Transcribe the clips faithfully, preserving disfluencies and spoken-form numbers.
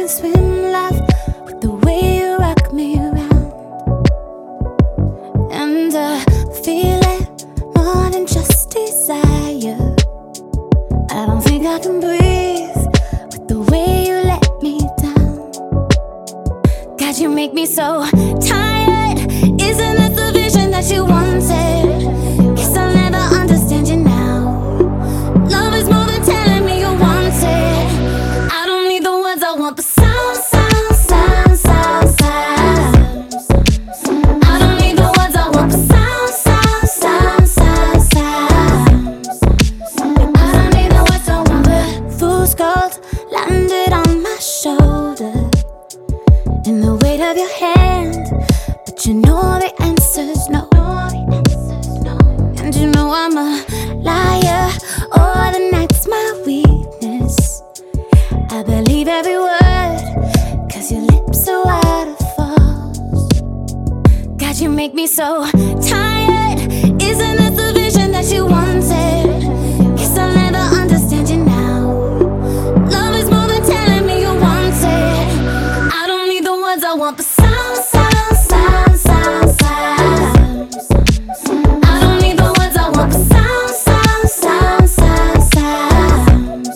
can swim, love, with the way you rock me around. And I feel it more than just desire. I don't think I can breathe with the way you let me down. God, you make me so tired. Isn't this the vision that you wanted? Guess I'll never understand you now. Love is more than telling me you want it. I don't need the words, I want the sound, sound, sound, sound, sound. I don't need the words, I want the sound, sound, sound, sound, sound. I don't need the words, I want the fool's gold landed on my shoulder, in the weight of your hand. But you know the answer's no. And you know I'm a liar. Oh, the night's my weakness. I believe every word, cause your lips are waterfalls. God, you make me so tired. Isn't this the vision that you wanted? Guess I'll never understand you now. Love is more than telling me you want it. I don't need the words, I want the sound, sound, sound, sound, sound. I don't need the words, I want the sound, sound, sound, sound, sound.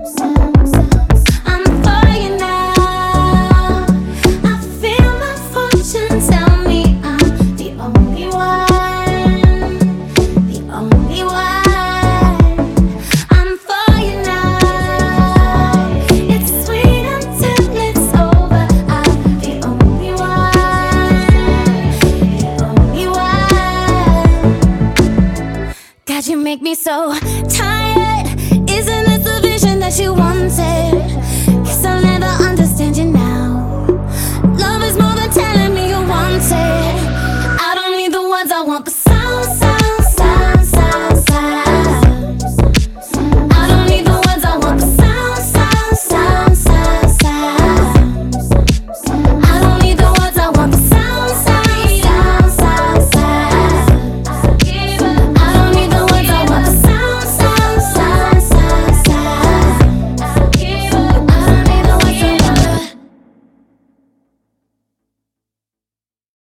I'm for you now. I feel my fortune tell me I'm the only one, the only one. I'm for you now. It's sweet until it's over. I'm the only one, the only one. God, you make me so tired. Isn't this the vision that you wanted?